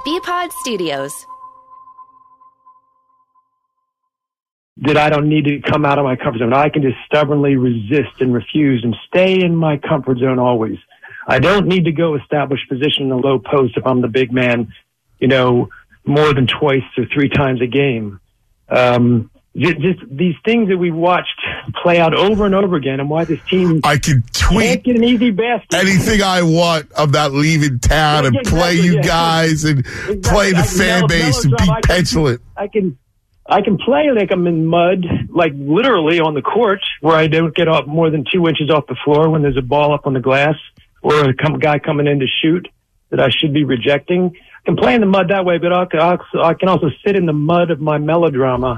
BPod Studios. That I don't need to come out of my comfort zone. I can just stubbornly resist and refuse and stay in my comfort zone always. I don't need to go establish position in the low post if I'm the big man, more than twice or three times a game. Just these things that we've watched play out over and over again, and why this team I can tweet can't get an easy basket. Anything I want about leaving town and play you guys and play the fan base and be petulant. I can play like I'm in mud, like literally on the court, where I don't get off more than 2 inches off the floor when there's a ball up on the glass or a guy coming in to shoot that I should be rejecting. I can play in the mud that way, but I can also sit in the mud of my melodrama,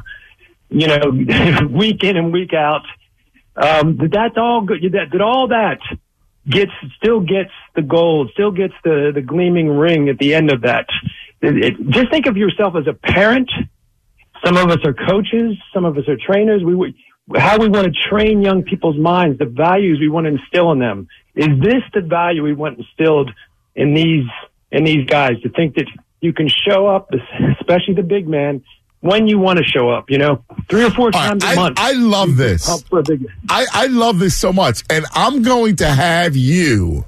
week in and week out. That's all good. That all that still gets the gold, still gets the gleaming ring at the end of that. Just think of yourself as a parent. Some of us are coaches. Some of us are trainers. How we want to train young people's minds, the values we want to instill in them. Is this the value we want instilled in these guys, to think that you can show up, especially the big man, when you want to show up, 3 or 4 times a month. I love this. I love this so much. And I'm going to have you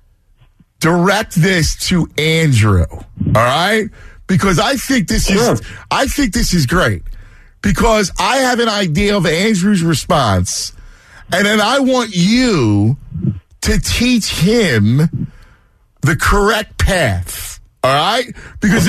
direct this to Andrew. All right? Because I think this is great. Because I have an idea of Andrew's response, and then I want you to teach him the correct path. All right? Because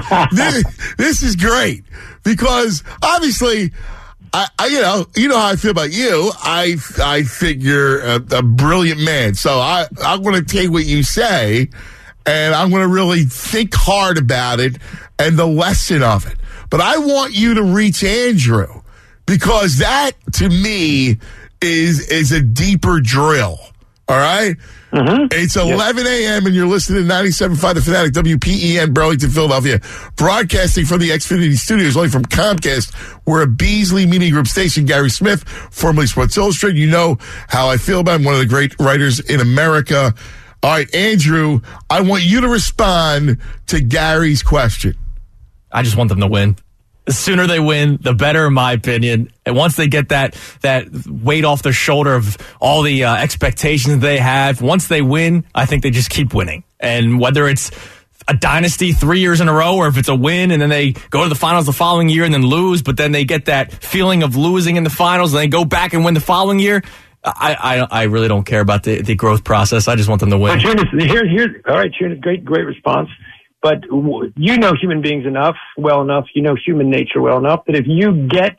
this is great. Because obviously, you know how I feel about you. I think you're a brilliant man. So I'm going to take what you say, and I'm going to really think hard about it and the lesson of it. But I want you to reach Andrew, because that, to me, is a deeper drill. All right? Mm-hmm. It's 11 a.m. and you're listening to 97.5 The Fanatic, WPEN, Burlington, Philadelphia, broadcasting from the Xfinity Studios, only from Comcast. We're a Beasley Media Group station. Gary Smith, formerly Sports Illustrated. You know how I feel about him, one of the great writers in America. All right, Andrew, I want you to respond to Gary's question. I just want them to win. The sooner they win, the better, in my opinion. And once they get that weight off their shoulder of all the expectations they have, once they win, I think they just keep winning. And whether it's a dynasty 3 years in a row, or if it's a win and then they go to the finals the following year and then lose, but then they get that feeling of losing in the finals and they go back and win the following year, I really don't care about the growth process. I just want them to win. All right, great response. But human beings well enough, human nature well enough, that if you get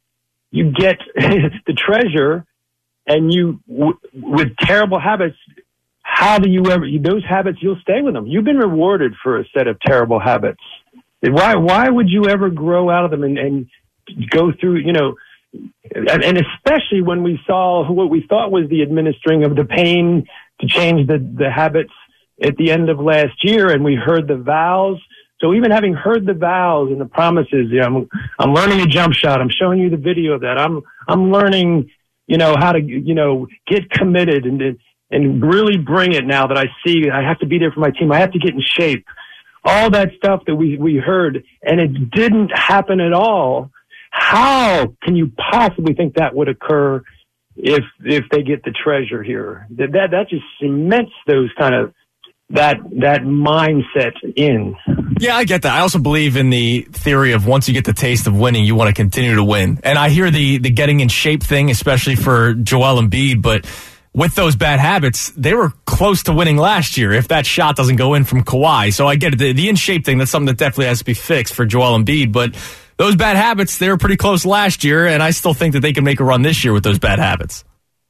the treasure, and with terrible habits, how do you ever, those habits, you'll stay with them. You've been rewarded for a set of terrible habits. Why would you ever grow out of them and go through, and especially when we saw what we thought was the administering of the pain to change the habits at the end of last year, and we heard the vows. So even having heard the vows and the promises, I'm learning a jump shot. I'm showing you the video of that. I'm learning, how to, get committed and really bring it now that I see I have to be there for my team. I have to get in shape. All that stuff that we heard, and it didn't happen at all. How can you possibly think that would occur if they get the treasure here? That just cements those kind of that mindset in. Yeah, I get that. I also believe in the theory of once you get the taste of winning, you want to continue to win. And I hear the getting in shape thing, especially for Joel Embiid, but with those bad habits, they were close to winning last year if that shot doesn't go in from Kawhi. So I get it. The in shape thing, that's something that definitely has to be fixed for Joel Embiid, but those bad habits, they were pretty close last year, and I still think that they can make a run this year with those bad habits.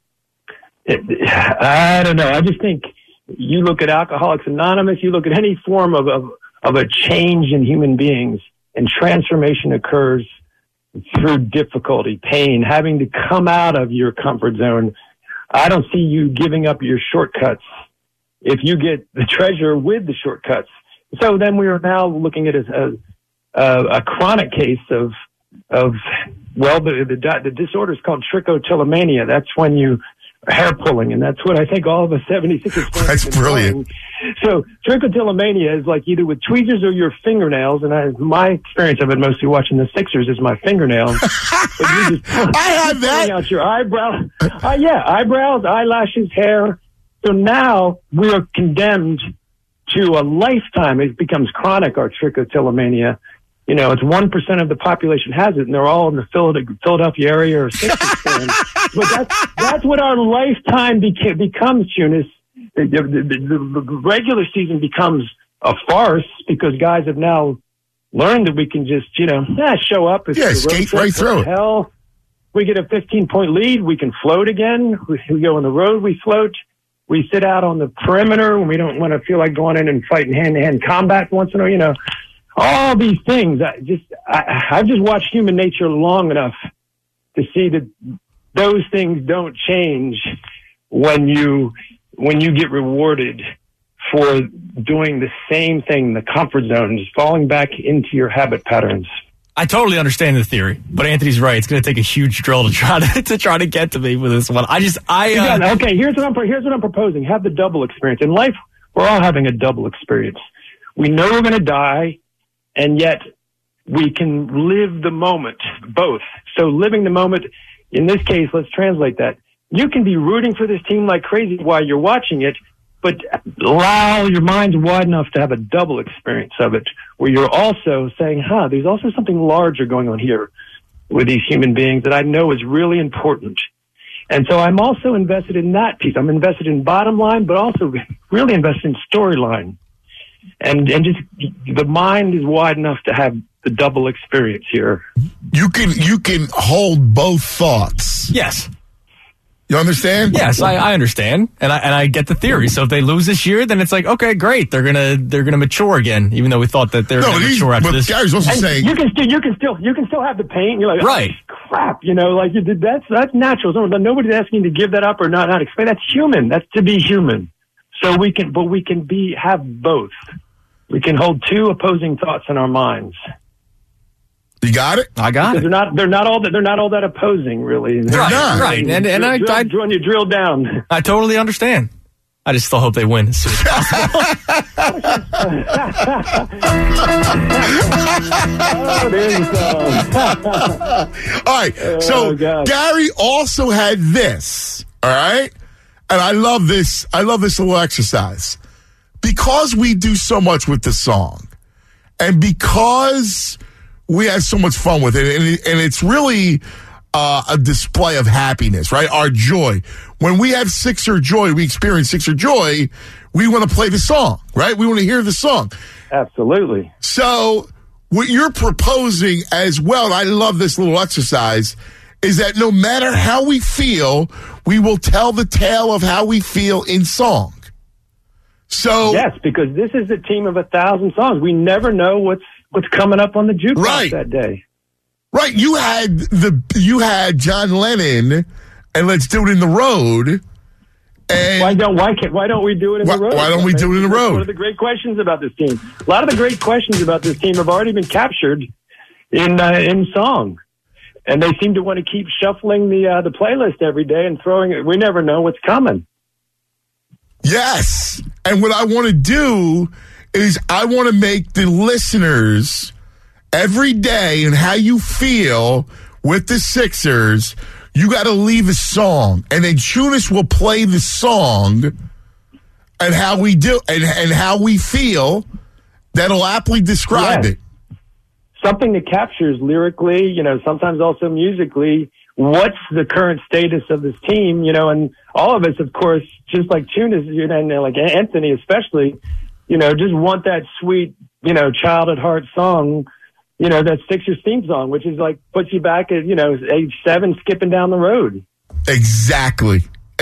I don't know. I just think you look at Alcoholics Anonymous, you look at any form of a change in human beings, and transformation occurs through difficulty, pain, having to come out of your comfort zone. I don't see you giving up your shortcuts if you get the treasure with the shortcuts. So then we are now looking at a chronic case of the disorder is called trichotillomania. That's when you hair pulling, and that's what I think all of us 76ers fans. That's brilliant. So trichotillomania is like either with tweezers or your fingernails, and my experience of it mostly watching the Sixers is my fingernails. I have that. Out your eyebrow, eyebrows, eyelashes, hair. So now we are condemned to a lifetime. It becomes chronic, our trichotillomania. You know, it's 1% of the population has it, and they're all in the Philadelphia area or Sixers fans. But that's what our lifetime becomes, Tunis. The regular season becomes a farce because guys have now learned that we can just, show up. Skate right through it. Hell, we get a 15-point lead. We can float again. We go on the road. We float. We sit out on the perimeter when we don't want to feel like going in and fighting hand-to-hand combat once in a while, all these things. I've just watched human nature long enough to see that those things don't change when you get rewarded for doing the same thing, the comfort zone, just falling back into your habit patterns. I totally understand the theory, but Anthony's right. It's going to take a huge drill to try to get to me with this one. Okay, here's what I'm proposing. Have the double experience. In life, we're all having a double experience. We know we're going to die, and yet we can live the moment, both. So living the moment, in this case, let's translate that. You can be rooting for this team like crazy while you're watching it, but allow your mind's wide enough to have a double experience of it, where you're also saying, there's also something larger going on here with these human beings that I know is really important. And so I'm also invested in that piece. I'm invested in bottom line, but also really invested in storyline. And just the mind is wide enough to have the double experience here. You can hold both thoughts. Yes. You understand? Yes, I understand, and I get the theory. So if they lose this year, then it's like, okay, great, they're gonna mature again. Even though we thought that they're gonna mature after this. Gary's also saying you can still have the pain. You're like, right? Oh, crap, that's natural. Nobody's asking you to give that up or not explain. That's human. That's to be human. So we can have both. We can hold two opposing thoughts in our minds. You got it? I got it. They're not all that opposing, really. They're not. Right. And when you drill down. I totally understand. I just still hope they win as soon as possible. All right. So Gary also had this. All right. And I love this. I love this little exercise because we do so much with the song, and because we have so much fun with it, and it's really a display of happiness, right? Our joy. When we have Sixer joy, we experience Sixer joy, we want to play the song, right? We want to hear the song. Absolutely. So what you're proposing as well, and I love this little exercise, is that no matter how we feel, we will tell the tale of how we feel in song. So yes, because this is a team of 1,000 songs. We never know what's coming up on the jukebox that day. Right. You had John Lennon and Let's Do It in the Road. And why don't we do it in the road? Why don't we do it in the road? One of the great questions about this team. A lot of the great questions about this team have already been captured in song. And they seem to want to keep shuffling the playlist every day and throwing it. We never know what's coming. Yes. And what I want to do is I want to make the listeners every day and how you feel with the Sixers, you got to leave a song. And then Tunis will play the song and how we do and how we feel that'll aptly describe it. Something that captures lyrically, sometimes also musically, what's the current status of this team, and all of us, of course, just like Tunis, and like Anthony especially, just want that sweet, child at heart song, that Sixers theme song, which is like puts you back at, age 7 skipping down the road. Exactly.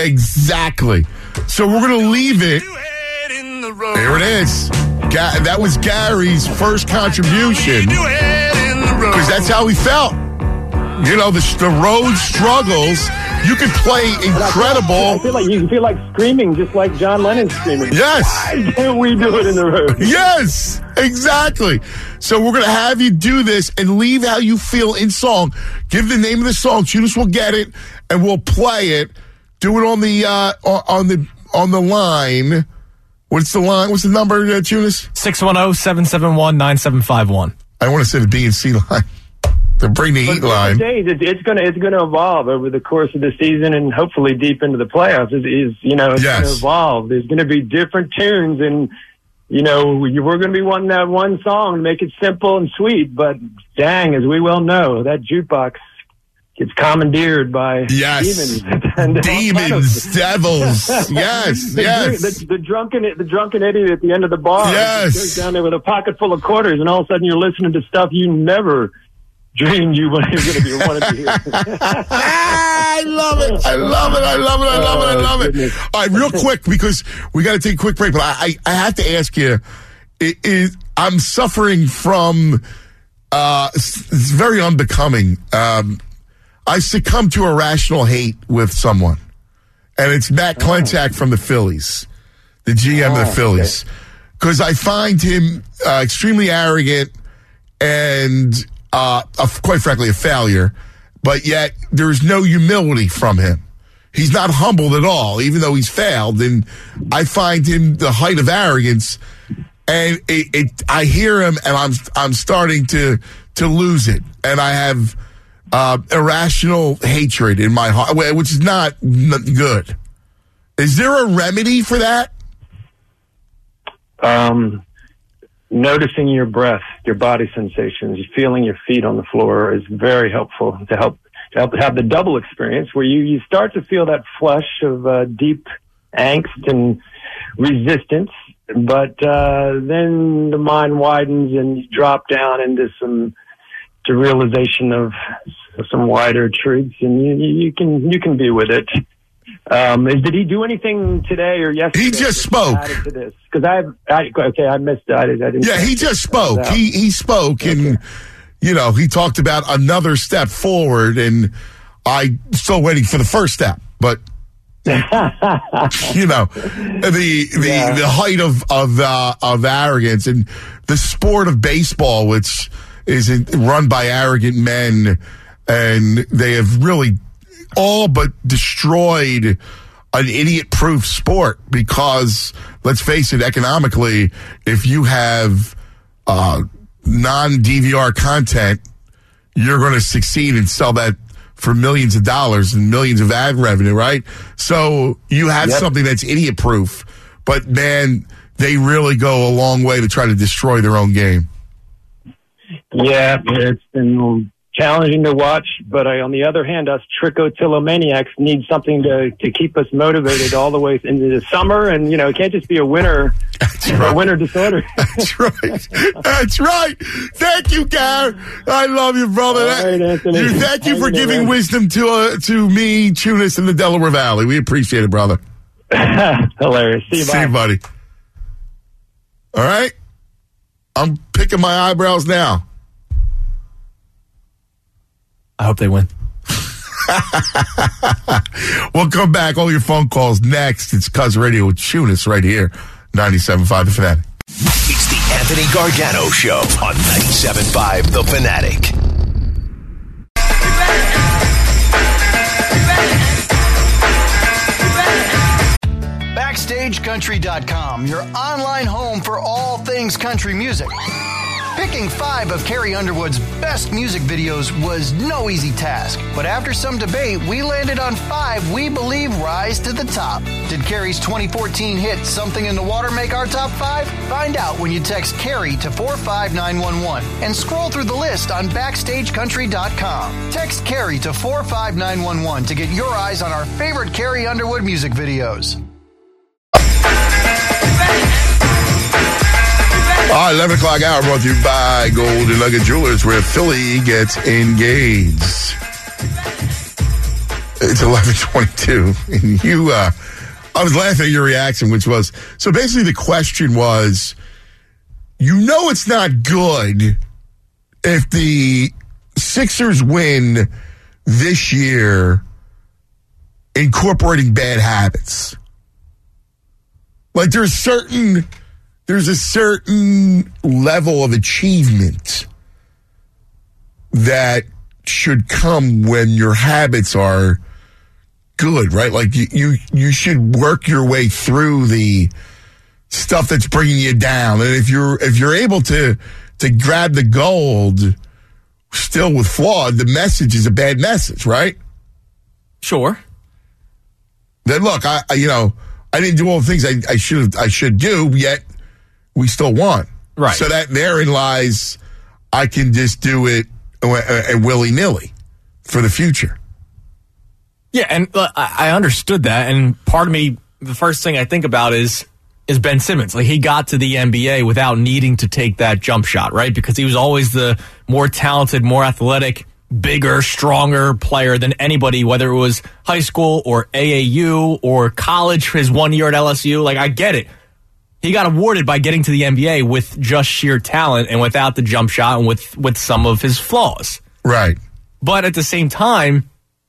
So we're going to leave it. There it is. That was Gary's first contribution because that's how he felt. The road struggles. You could play incredible. You feel like screaming just like John Lennon screaming. Yes. Why can't we do it in the road? Yes, exactly. So we're going to have you do this and leave how you feel in song. Give the name of the song. Tunis will get it, and we'll play it Do it on the line. What's the line? What's the number, Tunis? 610-771-9751. I want to say the B&C line. The Bring the Heat line. It's going to evolve over the course of the season and hopefully deep into the playoffs. It's going to evolve. There's going to be different tunes, and we're going to be wanting that one song to make it simple and sweet. But dang, as we well know, that jukebox gets commandeered by demons. Demons, devils. Yes. The drunken idiot at the end of the bar. Yes. Goes down there with a pocket full of quarters, and all of a sudden you're listening to stuff you never dreamed you were going to be wanted to hear. I love it. All right, real quick, because we got to take a quick break, but I have to ask you, I'm suffering from, it's very unbecoming. I succumb to irrational hate with someone, and it's Matt Klentak from the Phillies, the GM of the Phillies, because I find him extremely arrogant and quite frankly a failure, but yet there's no humility from him. He's not humbled at all, even though he's failed, and I find him the height of arrogance, and I hear him, and I'm starting to lose it, and I have irrational hatred in my heart, which is not good. Is there a remedy for that? Noticing your breath, your body sensations, feeling your feet on the floor is very helpful to help have the double experience where you start to feel that flush of deep angst and resistance, but then the mind widens and you drop down into to realization of some wider truths, and you can be with it. Did he do anything today or yesterday? He just spoke. To this? Because I missed it. I didn't. Yeah, he just spoke. He spoke, and he talked about another step forward, and I'm still waiting for the first step. But the height of arrogance and the sport of baseball, which is run by arrogant men, and they have really all but destroyed an idiot-proof sport because, let's face it, economically, if you have non-DVR content, you're going to succeed and sell that for millions of dollars and millions of ad revenue, right? So you have something that's idiot-proof, but, man, they really go a long way to try to destroy their own game. Yeah, it's been challenging to watch, but on the other hand, us trichotillomaniacs need something to keep us motivated all the way into the summer, and it can't just be a winter disorder. That's right. Thank you, Garrett. I love you, brother. All right, Anthony. Thank you for giving wisdom to me, Tunis, in the Delaware Valley. We appreciate it, brother. Hilarious. See you, buddy. All right. I'm picking my eyebrows now. I hope they win. We'll come back. All your phone calls next. It's Cuz Radio with Tunis right here, 97.5 The Fanatic. It's the Anthony Gargano Show on 97.5 The Fanatic. BackstageCountry.com, your online home for all things country music. Picking 5 of Carrie Underwood's best music videos was no easy task, but after some debate, we landed on 5 we believe rise to the top. Did Carrie's 2014 hit Something in the Water make our top 5? Find out when you text Carrie to 45911 and scroll through the list on BackstageCountry.com. Text Carrie to 45911 to get your eyes on our favorite Carrie Underwood music videos. All right, 11 o'clock hour brought to you by Golden Nugget Jewelers, where Philly gets engaged. It's 11:22, and I was laughing at your reaction, which was, so basically the question was, it's not good if the Sixers win this year incorporating bad habits. Like there's a certain level of achievement that should come when your habits are good, right? Like you should work your way through the stuff that's bringing you down. And if you're able to grab the gold still with flawed, the message is a bad message, right? Sure. Then look, I didn't do all the things I should do, yet we still won. Right. So that therein lies, I can just do it willy-nilly for the future. Yeah, and I understood that, and part of me, the first thing I think about is Ben Simmons. Like, he got to the NBA without needing to take that jump shot, right? Because he was always the more talented, more athletic, bigger, stronger player than anybody, whether it was high school or AAU or college, his 1 year at LSU. Like, I get it. He got awarded by getting to the NBA with just sheer talent and without the jump shot and with some of his flaws. Right. But at the same time,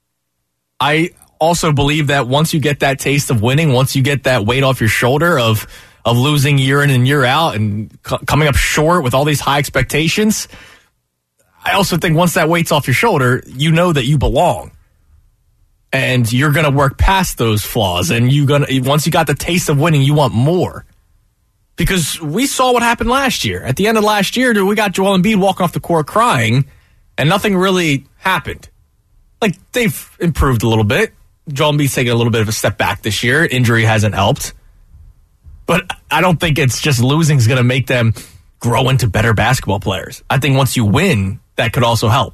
I also believe that once you get that taste of winning, once you get that weight off your shoulder of losing year in and year out and coming up short with all these high expectations, I also think once that weight's off your shoulder, you know that you belong. And you're going to work past those flaws. And once you got the taste of winning, you want more. Because we saw what happened last year. At the end of last year, we got Joel Embiid walking off the court crying, and nothing really happened. Like, they've improved a little bit. Joel Embiid's taking a little bit of a step back this year. Injury hasn't helped. But I don't think it's just losing is going to make them grow into better basketball players. I think once you win, that could also help.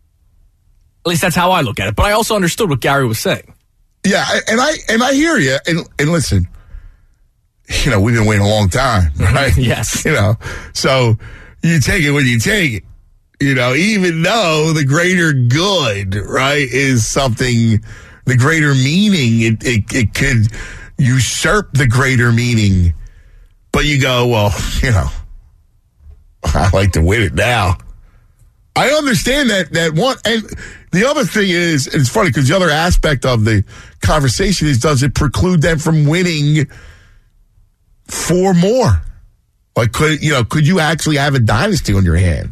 At least that's how I look at it. But I also understood what Gary was saying. Yeah, and I hear you. And listen, we've been waiting a long time, right? Yes. So you take it when you take it. Even though the greater good, right, is something, the greater meaning, it could usurp the greater meaning. But you go, well, I like to win it now. I understand that one. And the other thing is, and it's funny because the other aspect of the conversation is, does it preclude them from winning 4 more? Like, could you actually have a dynasty on your hand?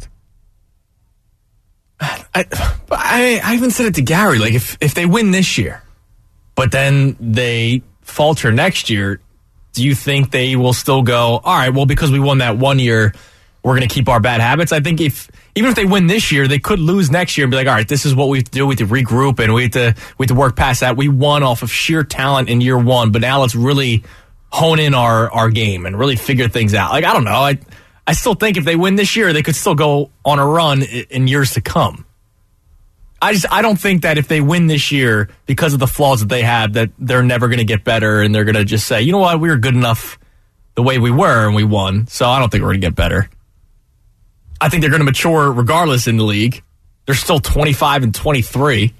I even said it to Gary. Like, if they win this year, but then they falter next year, do you think they will still go, all right, well, because we won that 1 year, we're going to keep our bad habits? I think even if they win this year, they could lose next year and be like, all right, this is what we have to do. We have to regroup and we have to work past that. We won off of sheer talent in year 1, but now let's really hone in our game and really figure things out. Like, I don't know. I still think if they win this year, they could still go on a run in years to come. I don't think that if they win this year, because of the flaws that they have, that they're never going to get better and they're going to just say, you know what, we were good enough the way we were and we won, so I don't think we're going to get better. I think they're going to mature regardless in the league. They're still 25 and 23.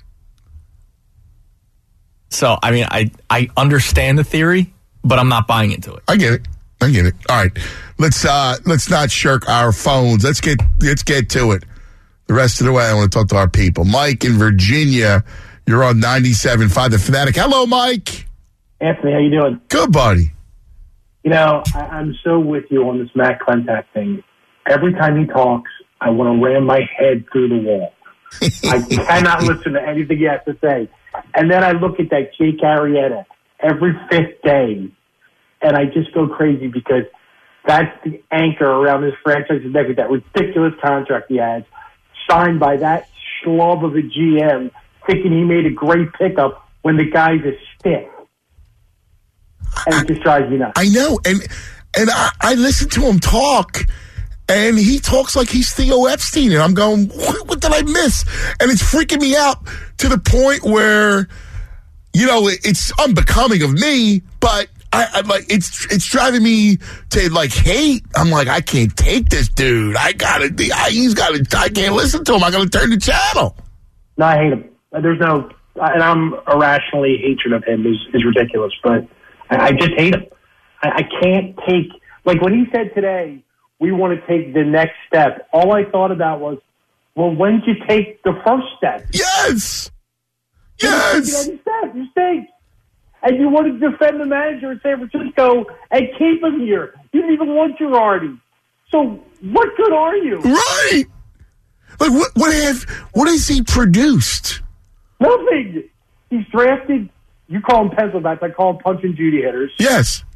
So, I mean, I understand the theory, but I'm not buying into it. I get it. All right. Let's not shirk our phones. Let's get to it. The rest of the way, I want to talk to our people. Mike in Virginia, you're on 97.5 The Fanatic. Hello, Mike. Anthony, how you doing? Good, buddy. I'm so with you on this Matt Klentak thing. Every time he talks, I want to ram my head through the wall. I cannot listen to anything he has to say. And then I look at that Jake Arrieta every 5th day, and I just go crazy because that's the anchor around this franchise's neck with that ridiculous contract he has, signed by that schlub of a GM, thinking he made a great pickup when the guy's a stiff. And it just drives me nuts. I know, and I listen to him talk, and he talks like he's Theo Epstein, and I'm going, what did I miss? And it's freaking me out to the point where, it's unbecoming of me, but I'm like, it's driving me to like hate. I'm like, I can't take this dude. I can't listen to him. I gotta turn the channel. No, I hate him. And I'm irrationally hatred of him is ridiculous, but I just hate him. I can't take, like when he said today, we want to take the next step. All I thought about was, well, when did you take the first step? Yes. You stink. And you want to defend the manager in San Francisco and keep him here. You didn't even want Girardi. So what good are you? Right. Like what has he produced? Nothing. He's drafted. You call them pencil bats. I call them punch and Judy hitters. Yes.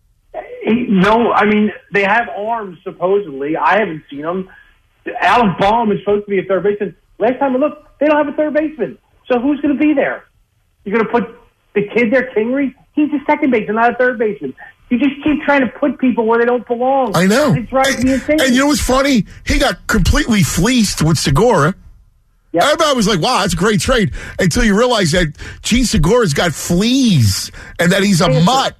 They have arms, supposedly. I haven't seen them. Alec Baum is supposed to be a third baseman. Last time I looked, they don't have a third baseman. So who's going to be there? You're going to put the kid there, Kingery? He's a second baseman, not a third baseman. You just keep trying to put people where they don't belong. I know. It drives me insane. And you know what's funny? He got completely fleeced with Segura. Yep. Everybody was like, wow, that's a great trade. Until you realize that Gene Segura's got fleas and that he's a mutt.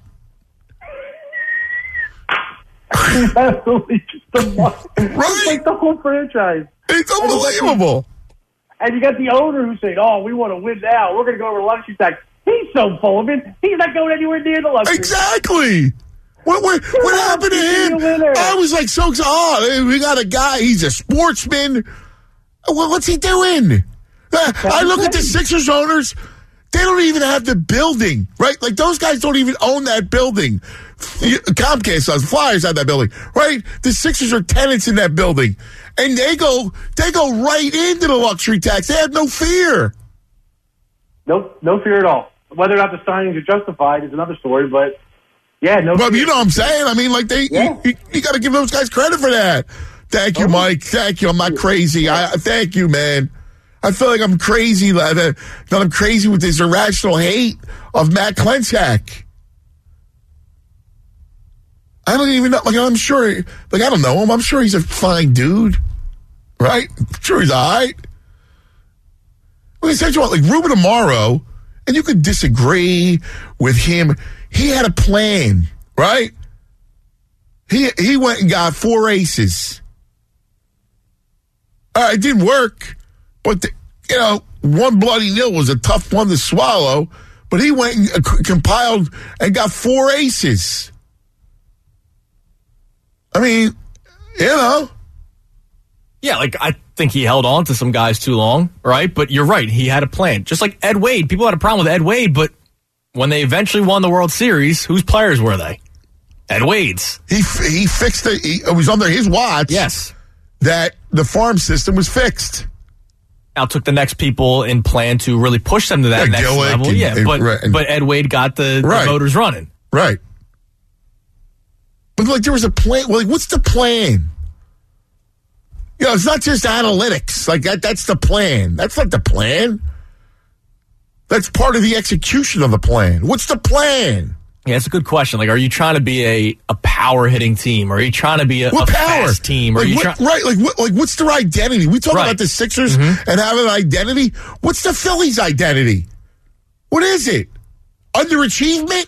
He's absolutely just a mutt. Right? It's like the whole franchise. It's unbelievable. And you got the owner who's saying, oh, we want to win now. We're going to go over to luxury tax. He's so full of it. He's not going anywhere near the luxury. Exactly. What happened to him? I was like, we got a guy. He's a sportsman. What's he doing? I look at the Sixers owners. They don't even have the building, right? Like, those guys don't even own that building. Comcast does. Flyers have that building, right? The Sixers are tenants in that building. And they go right into the luxury tax. They have no fear. Nope, no fear at all. Whether or not the signings are justified is another story, but yeah, no. Well, fear. you know what I'm saying? I mean, like, you got to give those guys credit for that. Thank you, Mike. Thank you. I'm not crazy. Thank you, man. I feel like I'm crazy. That I'm crazy with this irrational hate of Matt Klentak. I don't even know. Like, I'm sure. Like, I don't know him. I'm sure he's a fine dude, right? I'm sure he's all right. Well, essentially, like Ruben Amaro, and you could disagree with him. He had a plan, right? He went and got 4 aces. It didn't work, but one bloody nil was a tough one to swallow. But he went and compiled and got 4 aces. I mean, Yeah, like, I think he held on to some guys too long, right? But you're right. He had a plan. Just like Ed Wade. People had a problem with Ed Wade, but when they eventually won the World Series, whose players were they? Ed Wade's. He fixed it. It was under his watch. Yes. That the farm system was fixed. Now took the next people in plan to really push them to that next Gillick level. But Ed Wade got the voters running. Right. But like, there was a plan. Well, like, what's the plan? It's not just analytics. Like, that's the plan. That's not the plan. That's part of the execution of the plan. What's the plan? Yeah, it's a good question. Like, are you trying to be a power hitting team? Or are you trying to be a fast team? Or what's their identity? We talk about the Sixers and having an identity. What's the Phillies' identity? What is it? Underachievement?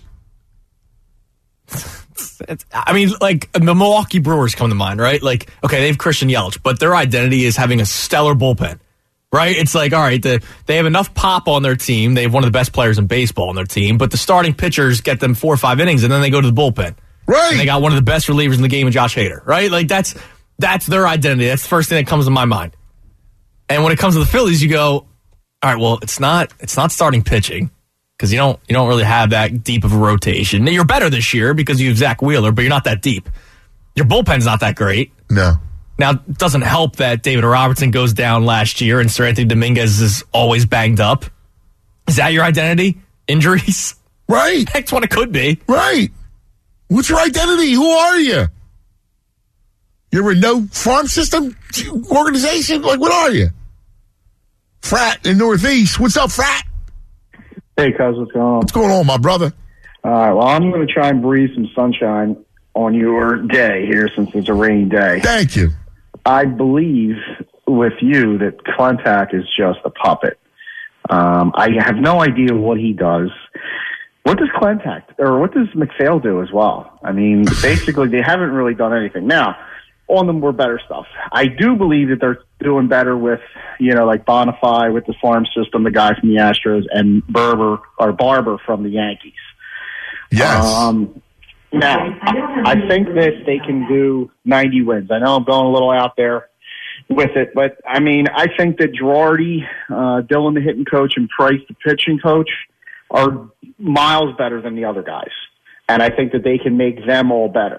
I mean, like, the Milwaukee Brewers come to mind, right? Like, okay, they have Christian Yelich, but their identity is having a stellar bullpen, right? It's like, all right, they have enough pop on their team. They have one of the best players in baseball on their team, but the starting pitchers get them 4 or 5 innings, and then they go to the bullpen. Right. And they got one of the best relievers in the game in Josh Hader, right? Like, that's their identity. That's the first thing that comes to my mind. And when it comes to the Phillies, you go, all right, well, it's not starting pitching. Because you don't really have that deep of a rotation. You're better this year because you have Zach Wheeler, but you're not that deep. Your bullpen's not that great. No. Now, it doesn't help that David Robertson goes down last year and Sir Anthony Dominguez is always banged up. Is that your identity? Injuries? Right. That's what it could be. Right. What's your identity? Who are you? You're a no farm system organization? Like, what are you? Frat in Northeast. What's up, Frat? Hey, cuz, what's going on? What's going on, my brother? All right, well, I'm going to try and breathe some sunshine on your day here since it's a rainy day. Thank you. I believe with you that Klentak is just a puppet. I have no idea what he does. What does Klentak, or what does McPhail do as well? I mean, basically, they haven't really done anything. Now, on the more better stuff, I do believe that they're doing better with, like Bonify with the farm system, the guy from the Astros, and Barber from the Yankees. Yes. Now, I think that they can do 90 wins. I know I'm going a little out there with it, but I mean, I think that Girardi, Dylan, the hitting coach, and Price, the pitching coach, are miles better than the other guys. And I think that they can make them all better.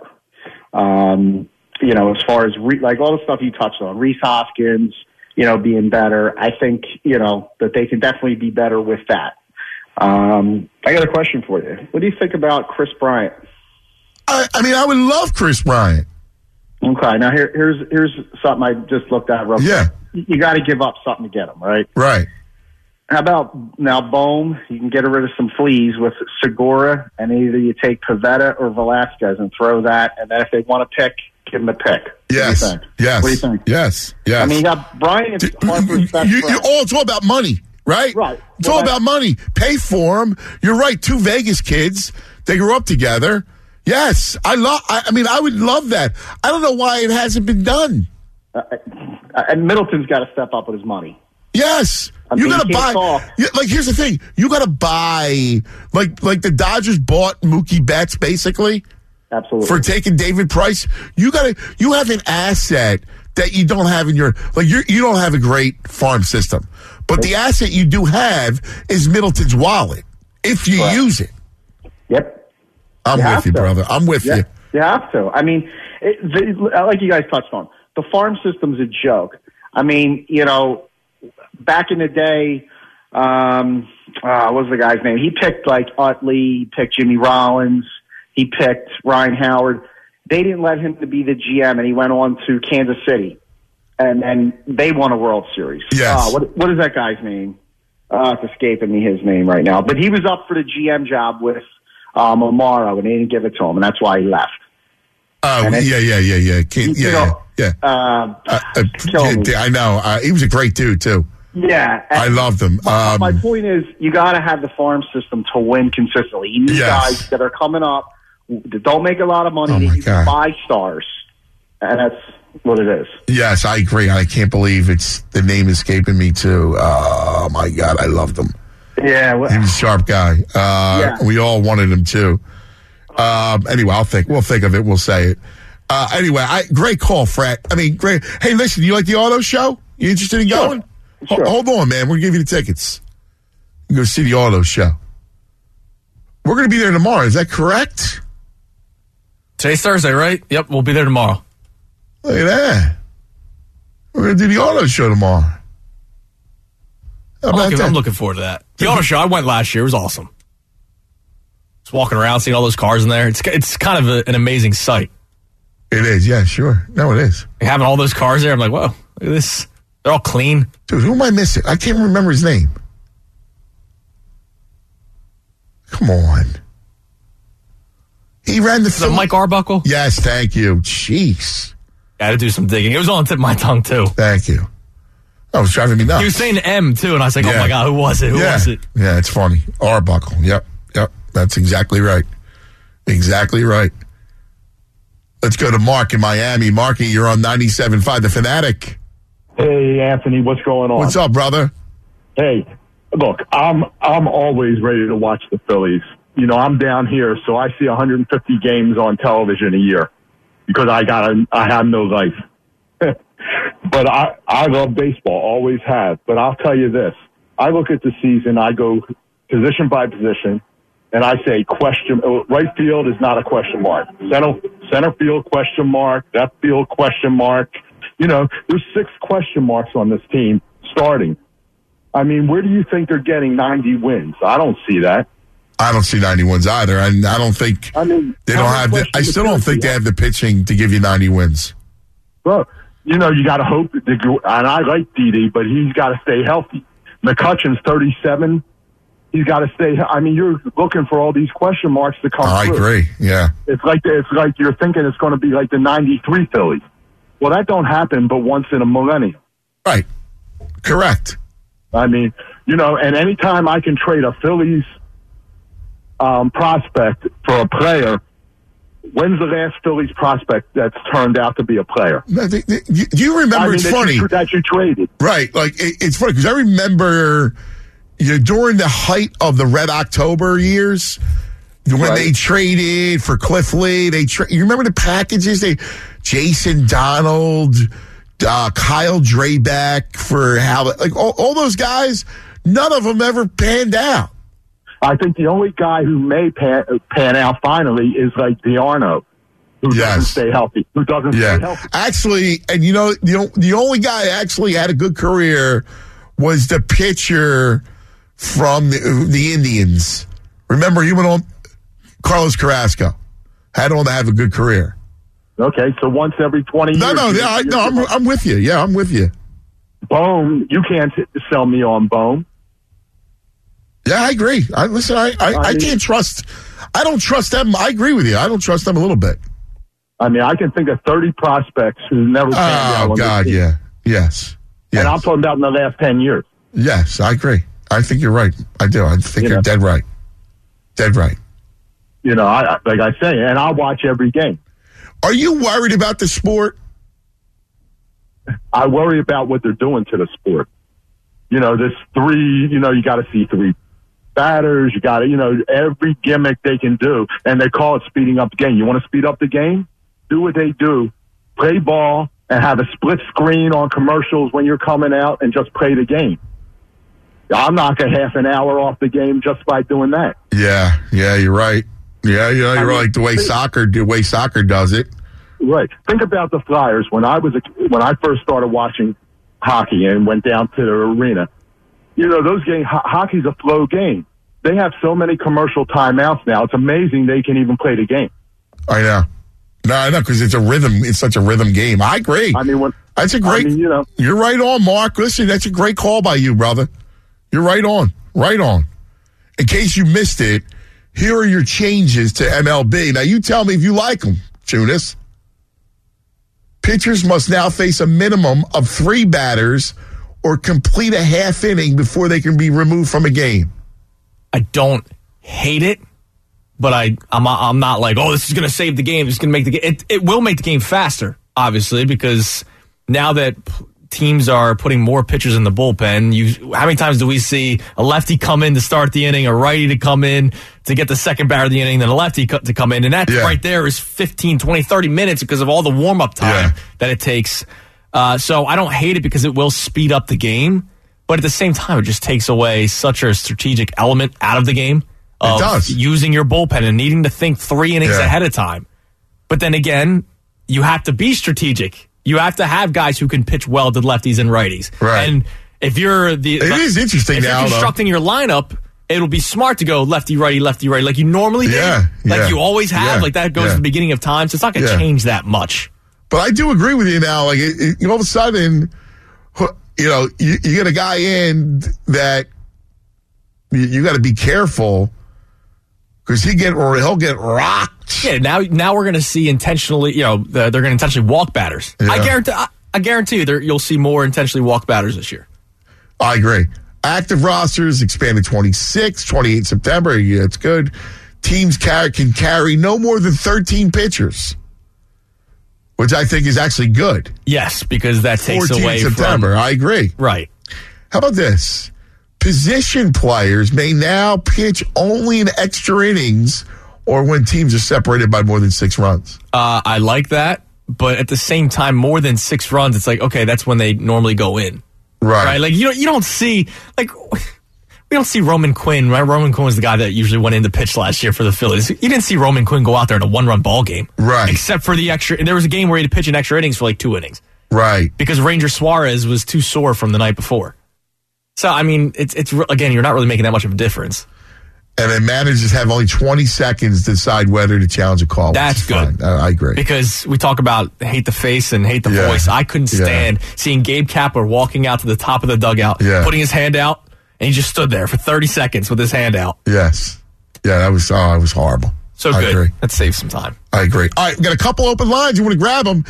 As far as like all the stuff you touched on, Rhys Hoskins, being better. I think, that they can definitely be better with that. I got a question for you. What do you think about Chris Bryant? I mean, I would love Chris Bryant. Okay, now here's something I just looked at real quick. You got to give up something to get him, right? Right. How about now Bohm? You can get rid of some fleas with Segura, and either you take Pivetta or Velasquez and throw that, and then if they want to pick, give them a pick. Yes. What do you think? Yes. What do you think? Yes. I mean, you got Bryant and Harper's best friend. It's all about money, right? Right. It's all about money. Pay for them. You're right. 2 Vegas kids. They grew up together. Yes. I would love that. I don't know why it hasn't been done. And Middleton's got to step up with his money. Yes. You got to buy. Like, here's the thing. You got to buy. Like the Dodgers bought Mookie Betts, basically. Absolutely. For taking David Price. You have an asset that you don't have in your, like, you don't have a great farm system. But the asset you do have is Middleton's wallet, if you use it. Yep. I'm with you, brother. I'm with you. You have to. I mean, like you guys touched on, the farm system's a joke. I mean, back in the day, what was the guy's name? He picked like Utley, he picked Jimmy Rollins, he picked Ryan Howard. They didn't let him to be the GM, and he went on to Kansas City, and they won a World Series. Yes. What is that guy's name? It's escaping me his name right now. But he was up for the GM job with Amaro, and they didn't give it to him, and that's why he left. Oh, yeah. I know. He was a great dude, too. Yeah. I loved him. My point is, you got to have the farm system to win consistently. You need guys that are coming up that don't make a lot of money, that you can buy stars, and that's what it is. Yes, I agree. I can't believe the name escaping me, too. Oh, my God, I loved him. Yeah. He was a sharp guy. We all wanted him, too. Anyway, we'll think of it. We'll say it. Anyway, great call, Frat. I mean, great. Hey, listen, you like the auto show? You interested in going? Sure. Hold on, man. We'll give you the tickets. You can go see the auto show. We're going to be there tomorrow. Is that correct? Today's Thursday, right? Yep, we'll be there tomorrow. Look at that. We're going to do the auto show tomorrow. I'm looking forward to that. The auto show, I went last year. It was awesome. Just walking around, seeing all those cars in there. It's kind of an amazing sight. It is, yeah, sure. No, it is. Having all those cars there, I'm like, whoa, look at this. They're all clean. Dude, who am I missing? I can't remember his name. Come on. He ran the film. Mike Arbuckle? Yes, thank you. Jeez. Got to do some digging. It was on the tip of my tongue, too. Thank you. That was driving me nuts. He was saying M, too, and I was like, oh, my God, who was it? Who was it? Yeah, it's funny. Arbuckle. Yep. That's exactly right. Exactly right. Let's go to Mark in Miami. Marky, you're on 97.5, The Fanatic. Hey, Anthony, what's going on? What's up, brother? Hey, look, I'm always ready to watch the Phillies. I'm down here, so I see 150 games on television a year because I have no life. But I love baseball, always have. But I'll tell you this. I look at the season, I go position by position, and I say right field is not a question mark. Center field, question mark. Left field, question mark. There's 6 question marks on this team starting. I mean, where do you think they're getting 90 wins? I don't see that. I don't see 90 wins either. I don't think they don't have. I still don't think they have the pitching to give you 90 wins. Well, you got to hope. And I like Didi, but he's got to stay healthy. McCutcheon's 37. He's got to stay. I mean, you're looking for all these question marks to come. I agree. Yeah, it's like you're thinking it's going to be like the '93 Phillies. Well, that don't happen, but once in a millennium. Right. Correct. I mean, and anytime I can trade a Phillies prospect for a player, when's the last Phillies prospect that's turned out to be a player? Do you remember? It's funny that you traded. Right. Like, it's funny because I remember during the height of the Red October years when they traded for Cliff Lee. You remember the packages? Jason Donald, Kyle Drabek for all those guys. None of them ever panned out. I think the only guy who may pan out finally is like DiArno, who doesn't stay healthy. Stay healthy. Actually, and the only guy actually had a good career was the pitcher from the Indians. Remember, he went on, Carlos Carrasco, had on to have a good career. Okay, so once every 20 years. I'm with you. Yeah, I'm with you. Bohm, you can't sell me on Bohm. Yeah, I agree. I can't trust. I don't trust them. I agree with you. I don't trust them a little bit. I mean, I can think of 30 prospects who never came out. Oh, God, yeah. Yes. And I'm talking about in the last 10 years. Yes, I agree. I think you're right. I do. I think you're dead right. Dead right. You know, like I say, and I'll watch every game. Are you worried about the sport? I worry about what they're doing to the sport. You know, you got to see 3 batters. You got to, every gimmick they can do. And they call it speeding up the game. You want to speed up the game? Do what they do. Play ball and have a split screen on commercials when you're coming out and just play the game. I'll knock a half an hour off the game just by doing that. Yeah, you're right. Yeah, you're right. The way soccer does it. Right. Think about the Flyers. When I first started watching hockey and went down to the arena, those games, hockey's a flow game. They have so many commercial timeouts now. It's amazing they can even play the game. I know. No, I know, because it's a rhythm. It's such a rhythm game. I agree. I mean, that's a great. You're right on, Mark. Listen, that's a great call by you, brother. You're right on. Right on. In case you missed it, here are your changes to MLB. Now, you tell me if you like them, Tunis. Pitchers must now face a minimum of 3 batters or complete a half inning before they can be removed from a game. I don't hate it, but I'm not like, oh, this is going to save the game. It's going to make the game. It will make the game faster, obviously, because now that teams are putting more pitchers in the bullpen, how many times do we see a lefty come in to start the inning, a righty to come in to get the second batter of the inning, then a lefty to come in? And that right there is 15, 20, 30 minutes because of all the warm-up time that it takes. So I don't hate it because it will speed up the game, but at the same time, it just takes away such a strategic element out of the game. It does. Using your bullpen and needing to think 3 innings ahead of time. But then again, you have to be strategic. You have to have guys who can pitch well to lefties and righties. Right. And if you're it is interesting if now, you're constructing your lineup, it'll be smart to go lefty, righty, like you normally do. Like you always have. Like that goes to the beginning of time. So it's not going to change that much. But I do agree with you now. Like all of a sudden, you get a guy in that you got to be careful because he'll get rocked. Yeah, now we're going to see intentionally. They're going to intentionally walk batters. Yeah. I guarantee you, you'll see more intentionally walk batters this year. I agree. Active rosters expanded 28 September. Yeah, it's good. Teams can carry no more than 13 pitchers, which I think is actually good. Yes, because that takes away September. I agree. Right. How about this? Position players may now pitch only in extra innings or when teams are separated by more than 6 runs. I like that, but at the same time, more than 6 runs, it's like, okay, that's when they normally go in. Right? Like you don't see we don't see Roman Quinn, right? Roman Quinn was the guy that usually went in to pitch last year for the Phillies. You didn't see Roman Quinn go out there in a 1-run ball game. Right. Except for the extra, and there was a game where he had to pitch in extra innings for like 2 innings. Right. Because Ranger Suarez was too sore from the night before. So, I mean, it's again, you're not really making that much of a difference. And then managers have only 20 seconds to decide whether to challenge a call. That's good. I agree. Because we talk about hate the face and hate the voice. I couldn't stand seeing Gabe Kapler walking out to the top of the dugout, putting his hand out, and he just stood there for 30 seconds with his hand out. Yes. Yeah, it was horrible. So good. I agree. That saves some time. I agree. All right, we've got a couple open lines. You want to grab them?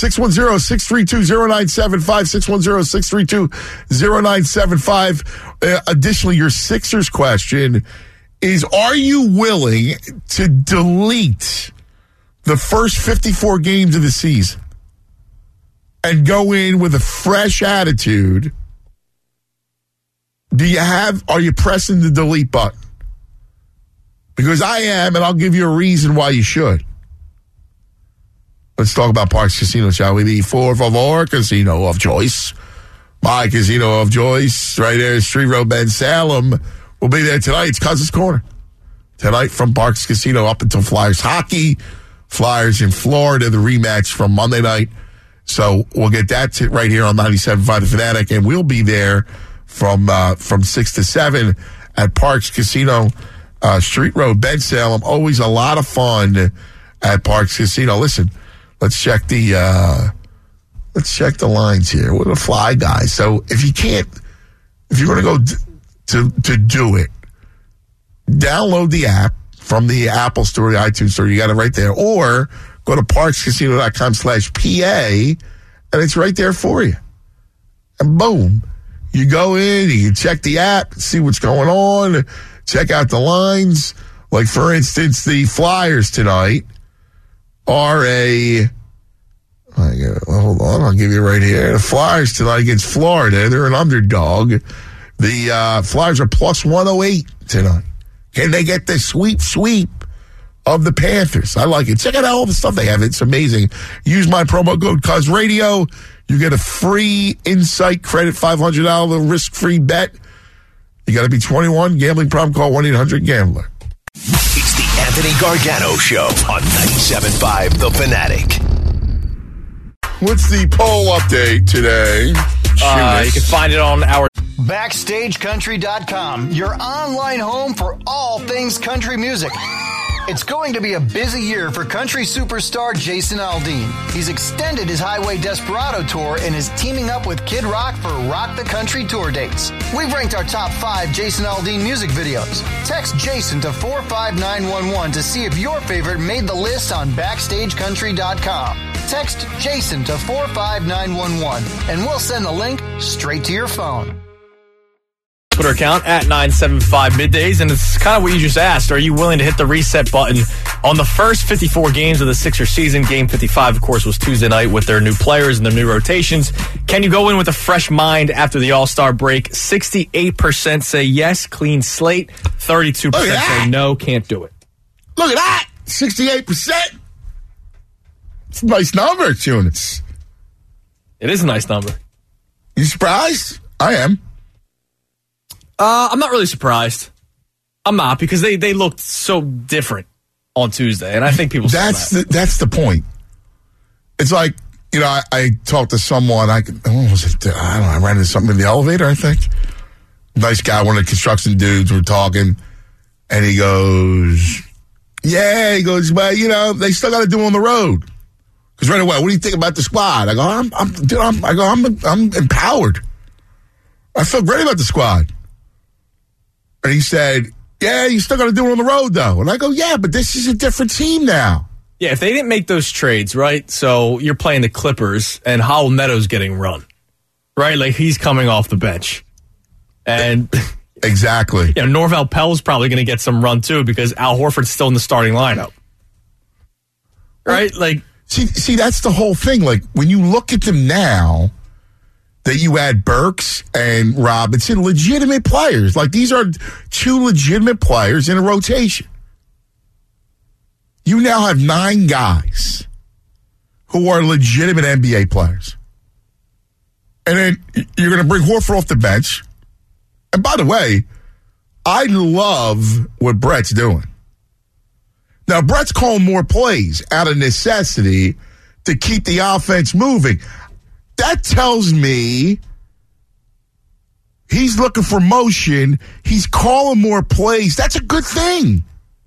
610-632-0975, 610-632-0975. Additionally, your Sixers question is, are you willing to delete the first 54 games of the season and go in with a fresh attitude? Are you pressing the delete button? Because I am, and I'll give you a reason why you should. Let's talk about Parx Casino, shall we? The Por Favor Casino of choice. My casino of choice, right there, Street Road, Ben Salem. We'll be there tonight. It's Cousins Corner. Tonight from Parx Casino up until Flyers hockey. Flyers in Florida, the rematch from Monday night. So we'll get that right here on 97.5 The Fanatic, and we'll be there from 6 to 7. at Parks Casino, Street Road, Bensalem. Always a lot of fun at Parks Casino. Listen, let's check the lines here. We're the Fly Guys. So if you're going to go to do it, download the app from the Apple Store, the iTunes Store. You got it right there. Or go to parkscasino.com/PA, and it's right there for you. And boom, you go in, you can check the app, see what's going on, check out the lines. Like, for instance, the Flyers tonight are hold on, I'll give you right here. The Flyers tonight against Florida, they're an underdog. The Flyers are plus 108 tonight. Can they get the sweep of the Panthers? I like it. Check out all the stuff they have. It's amazing. Use my promo code CuzRadio. You get a free Insight credit, $500 risk-free bet. You got to be 21. Gambling problem, call 1-800-GAMBLER. It's the Anthony Gargano Show on 97.5 The Fanatic. What's the poll update today? You can find it on our BackstageCountry.com, your online home for all things country music. It's going to be a busy year for country superstar Jason Aldean. He's extended his Highway Desperado tour and is teaming up with Kid Rock for Rock the Country tour dates. We've ranked our top 5 Jason Aldean music videos. Text Jason to 45911 to see if your favorite made the list on BackstageCountry.com. Text Jason to 45911 and we'll send the link straight to your phone. Twitter account at 975 Middays, and it's kind of what you just asked. Are you willing to hit the reset button on the first 54 games of the Sixers season? Game 55, of course, was Tuesday night with their new players and their new rotations. Can you go in with a fresh mind after the All-Star break? 68% say yes, clean slate. 32% say no, can't do it. Look at that! 68%. It's a nice number, Tunis. It is a nice number. You surprised? I am. I'm not really surprised. I'm not, because they looked so different on Tuesday, and I think people saw that. That's the point. It's like, you know, I talked to someone, what was it? I don't know, I ran into something in the elevator, I think. Nice guy, one of the construction dudes, were talking, and he goes, but, you know, they still got to do on the road. Because right away, what do you think about the squad? I go, I'm empowered. I feel great about the squad. And he said, yeah, you still got to do it on the road, though. And I go, yeah, but this is a different team now. Yeah, if they didn't make those trades, right? So you're playing the Clippers, and Howell Neto's getting run, right? Like, he's coming off the bench. And exactly. You know, Norvel Pell's probably going to get some run, too, because Al Horford's still in the starting lineup. Right? Like, See, that's the whole thing. Like, when you look at them now, that you add Burks and Robinson, legitimate players. Like, these are 2 legitimate players in a rotation. You now have 9 guys who are legitimate NBA players. And then you're going to bring Horford off the bench. And by the way, I love what Brett's doing. Now, Brett's calling more plays out of necessity to keep the offense moving. That tells me he's looking for motion. He's calling more plays. That's a good thing.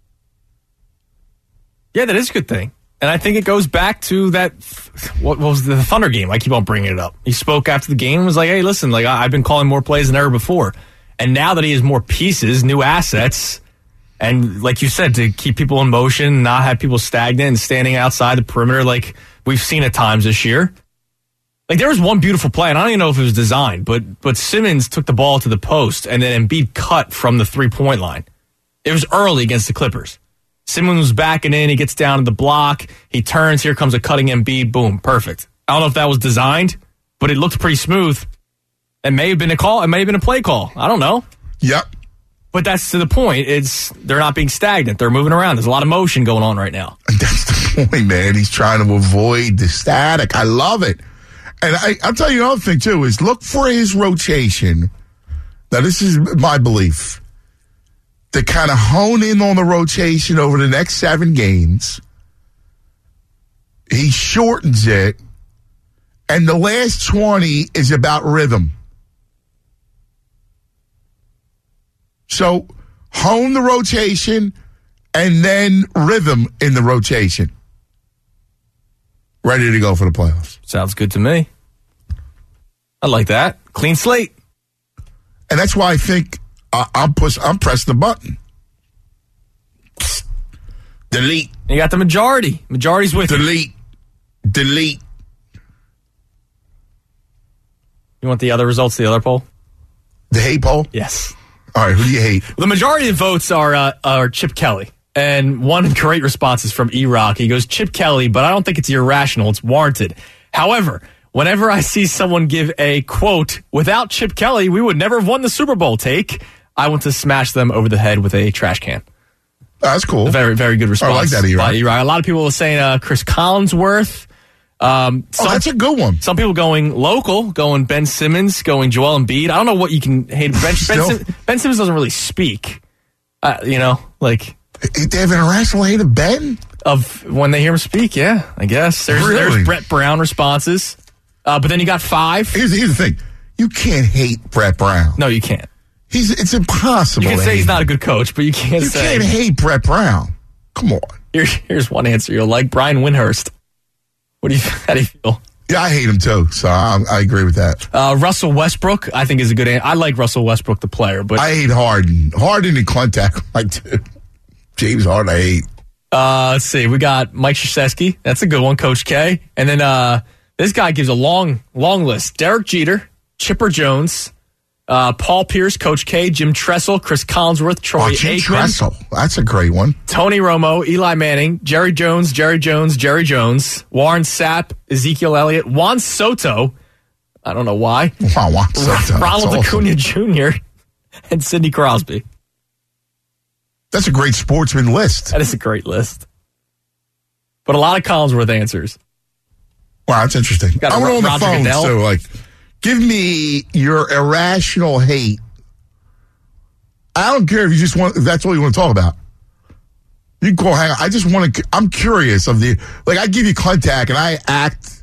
Yeah, that is a good thing. And I think it goes back to that, what was the Thunder game? I keep on bringing it up. He spoke after the game and was like, hey, listen, like I've been calling more plays than ever before. And now that he has more pieces, new assets, and like you said, to keep people in motion, not have people stagnant and standing outside the perimeter like we've seen at times this year. Like, there was one beautiful play, and I don't even know if it was designed, but Simmons took the ball to the post, and then Embiid cut from the three-point line. It was early against the Clippers. Simmons was backing in. He gets down to the block. He turns. Here comes a cutting Embiid. Boom. Perfect. I don't know if that was designed, but it looked pretty smooth. It may have been a call. It may have been a play call. I don't know. Yep. But that's to the point. They're not being stagnant. They're moving around. There's a lot of motion going on right now. That's the point, man. He's trying to avoid the static. I love it. And I'll tell you another thing, too, is look for his rotation. Now, this is my belief. To kind of hone in on the rotation over the next 7 games. He shortens it. And the last 20 is about rhythm. So hone the rotation and then rhythm in the rotation. Ready to go for the playoffs. Sounds good to me. I like that. Clean slate. And that's why I think I'm pressing the button. Psst. Delete. You got the majority. Majority's with Delete. you. Delete. You want the other results, the other poll? The hate poll? Yes. All right, who do you hate? The majority of votes are Chip Kelly. And one great response is from E-Rock. He goes, Chip Kelly, but I don't think it's irrational. It's warranted. However, whenever I see someone give a quote, without Chip Kelly, we would never have won the Super Bowl take, I want to smash them over the head with a trash can. That's cool. A very, very good response. I like that, E-Rock. A lot of people were saying Chris Collinsworth. That's a good one. Some people going local, going Ben Simmons, going Joel Embiid. I don't know what you can hate. Ben Simmons doesn't really speak. They have an irrational hate of Ben? Of when they hear him speak, yeah, I guess. There's Brett Brown responses. But then you got 5. Here's the thing. You can't hate Brett Brown. No, you can't. It's impossible. You can say he's not a good coach, but you can't say. You can't hate Brett Brown. Come on. Here's one answer you'll like. Brian Windhurst. How do you feel? Yeah, I hate him too, so I agree with that. Russell Westbrook, I think, is a good answer. I like Russell Westbrook, the player, but I hate Harden. Harden and Clintack, like James Harden, I hate. Let's see. We got Mike Krzyzewski. That's a good one, Coach K. And then this guy gives a long list. Derek Jeter, Chipper Jones, Paul Pierce, Coach K, Jim Tressel, Chris Collinsworth, Troy Aikman. Tressel. That's a great one. Tony Romo, Eli Manning, Jerry Jones, Warren Sapp, Ezekiel Elliott, Juan Soto. I don't know why. Wow, Juan Soto. Ronald Acuna Jr. and Sidney Crosby. That's a great sportsman list. That is a great list. But a lot of Collinsworth answers. Wow, that's interesting. I went on the phone, so give me your irrational hate. I don't care if you just want, if that's all you want to talk about. You can call, hang on. I just want to, I'm curious of I give you Clintack and I act,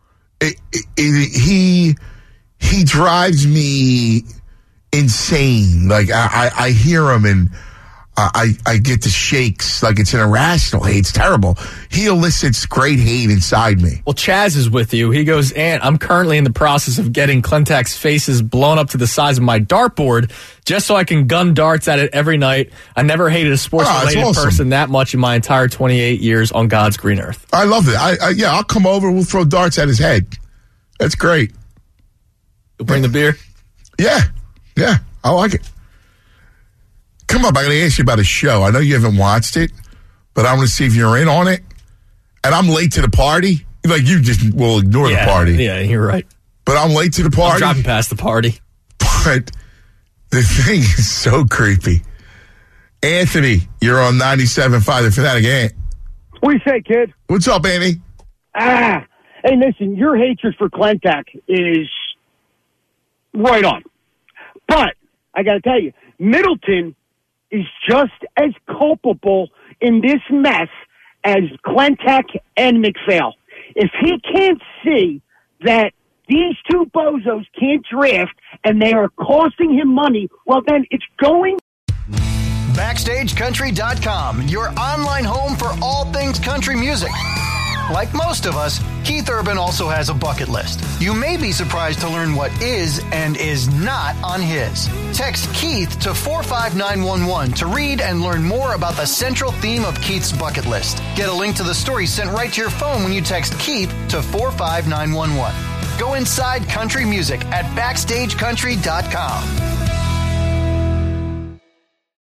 he drives me insane. I hear him and I get the shakes like it's an irrational hate. It's terrible. He elicits great hate inside me. Well, Chaz is with you. He goes, Ant, I'm currently in the process of getting Clintack's faces blown up to the size of my dartboard just so I can gun darts at it every night. I never hated a sports-related person that much in my entire 28 years on God's green earth. I love it. I'll come over. We'll throw darts at his head. That's great. You'll bring the beer? Yeah. I like it. Come up, I got to ask you about a show. I know you haven't watched it, but I want to see if you're in on it. And I'm late to the party. You just will ignore the party. Yeah, you're right. But I'm late to the party. I'm driving past the party. But the thing is so creepy. Anthony, you're on 97.5, the Fanatic Ant. What do you say, kid? What's up, Andy? Hey, listen, your hatred for Clintack is right on. But I got to tell you, Middleton is just as culpable in this mess as Clintack and McPhail. If he can't see that these two bozos can't draft and they are costing him money, well, then it's going. BackstageCountry.com, your online home for all things country music. Like most of us, Keith Urban also has a bucket list. You may be surprised to learn what is and is not on his. Text Keith to 45911 to read and learn more about the central theme of Keith's bucket list. Get a link to the story sent right to your phone when you text Keith to 45911. Go inside country music at BackstageCountry.com.